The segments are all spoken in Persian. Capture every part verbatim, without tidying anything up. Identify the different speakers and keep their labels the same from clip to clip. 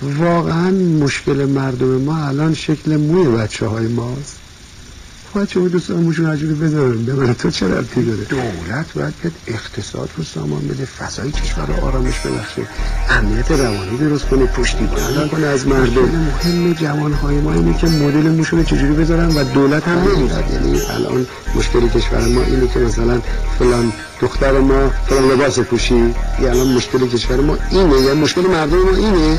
Speaker 1: واقعا مشکل مردم ما الان شکل موی بچه های ماست. بچه های دوستان موشون عجوری بذارن به من تو چه ربطی داره؟ دولت باید بیاد اقتصاد رو سامان بده، فضای کشور رو آرامش ببخشه، امنیت روانی درست کنه، پشتیبانی کنه از مردم. مهم جوانهای ما اینه که مدل موشون رو چجوری بذارن و دولت هم نمیداد. یعنی الان مشکل کشور ما اینه که مثلا فلان دختر ما فلان لباس پوشی، یا الان مشکل کشور ما اینه، یا مشکل مردم ما اینه.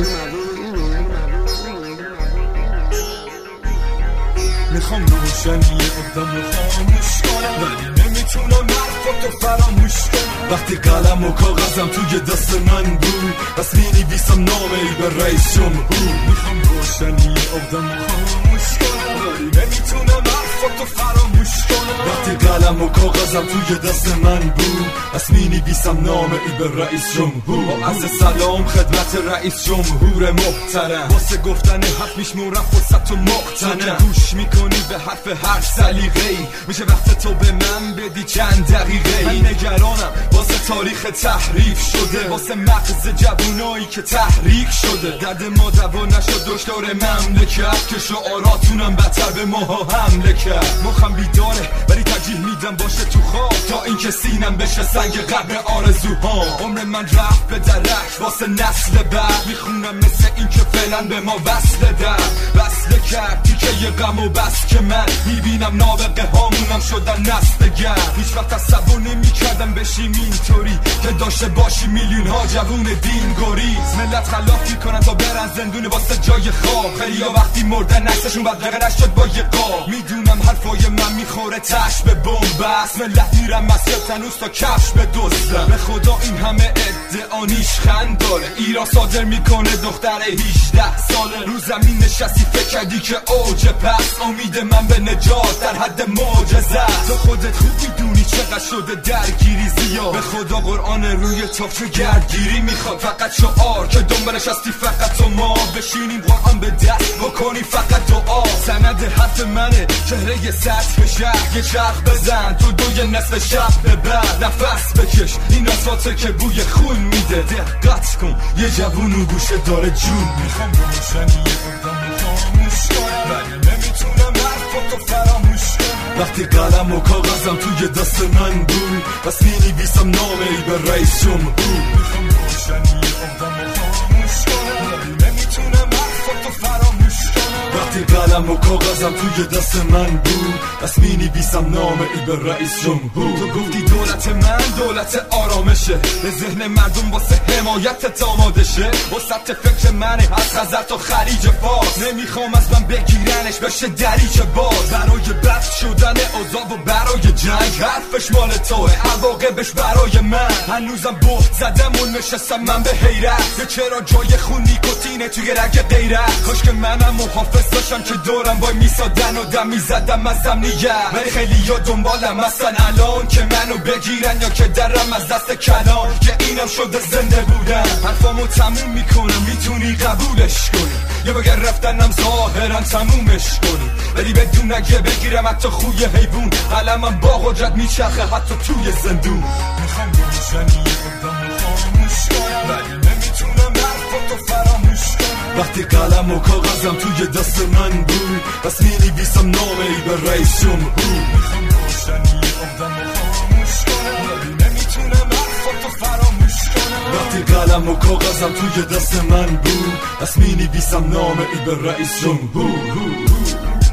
Speaker 2: میخوام روشنی اقدام رو خاموش کنم، ولی نمیتونم حرفاتو فراموش کنم. وقتی قلم و کاغذم توی دست من بود، بس مینویسم نامه ای به رئیس جمهور. میخوام روشنی اقدام رو خاموش کنم، ولی نمیتونم حرفاتو فراموش کنم. وقتی قلم و کاغذم توی دست من بود، بس مینویسم نامه ای به رئیس جمهور. با عرض سلام خدمت رئیس جمهور محترم، واسه گفتن حرف میشمورم فرصت و مقتنم. گوش میکنی به حرف هر سلیقه‌ای، میشه وقت تو به من بدی چند دقیقه. من نگرانم واسه تاریخ تحریف شده، واسه مغز جوونایی که تحریک شده. درد ما دوا نشد دشدار مملکت، که شعاراتونم بدتر به ماها حمله کرد. مخم بیداره ولی ترجیح میدم باشه تو خواب، تا اینکه سینم بشه سنگ قبر آرزوها. عمر من رفت به درک واسه نسل بعد، میخونم مثل این که فعلا به ما وصله در وصله کرد تیکه یه غم و بس که من میبینم نابغه هامونم شدن نسلگر. هیچ وقت تصور نمیکردم بشیم اینطوری که داشته باشی میلیون ها جوون دین گریز. ملت خلاف میکنن تا برن زندون واسه جای خواب، خیلی ها وقتی مردن نکسشون بدرقه نشد با یه قاب. میدونم حرفای من میخوره تش به بمب بس، ملت میرم مسجد تنوس تا کفش به دوستم. به خدا این همه ادعا نیشخند داره، ایران صادر میکنه دختر هجده ساله. رو زمین نشستی فکر کردی که اوج پس، امید من به نجات در حد معجزه است. تو خودت خوب میدونی چقدر شده درگیری زیاد، به خدا قرآن روی تاخچه گردگیری میخواد. فقط شعار که دنبالش هستی فقط تو ما، بشینیم قرآن به دست بکنی فقط دعا. سند حرف منه چهره سطح شهر، یه چرخ بزن تو دوی نصف شب به بعد نفس بکش، این اصواته که بوی خون میده. دقت کن یه جوون و گوشه داره جون. میخوام روشنی اقدام رو خاموش کنم، ولی نمیتونم حرفاتو فراموش کنم. وقتی قلم و کاغذم توی دست من بود، بس مینویسم نامه ای به رئیس جمهور. میخوام روشنی اقدام رو خاموش کنم، ولی نمیتونم حرفاتو فراموش کنم. وقتی قلم و کاغذم توی دست من بود، بس مینویسم نامه ای به رئیس جمهور. تو گفتی دولت من دولت آرامشه، به ذهن مردم واسه حمایت آماده شه. وسط فکر منه از خزر تا خلیج فارس، نمیخوام از من بگیرنش بشه دریچه باز. برای بد شدن اوضاع و برای جنگ، حرفش مال توه عواقبش برای من. هنوزم بهت زدم و نشستم من به حیرت، که چرا جای خون نیکوتینه توی رگ غیرت. کاش که منم محافظ داشتم که دورم وای میسادن و دم میزدم از امنیت. ولی خیلی ها دنبالم هستن الان که منو بگیرن، یا که درم از دست کلان که اینم شده زنده بودن. حرفامو تموم میکنم میتونی قبولش کنی، یا بگر رفتنم ظاهرا تمومش کنی، ولی بدون اگه بگیرم حتی خوی حیوون. قلمم با قدرت میچرخه حتی توی زندون. میخوام روشنی اقدام رو خاموش کنم، ولی نمیتونم حرفاتو فراموش کنم. وقتی قلم و کاغذم توی دست من بود، بس مینویسم نامه ای به رئیس جمهور. میخوام روشنی اقدام رو خاموش کنم، ولی نمیتونم حرفاتو فراموش کنم. وقتی قلم و کاغذم توی دست من بود، بس مینویسم نامه ای به رئیس جمهور.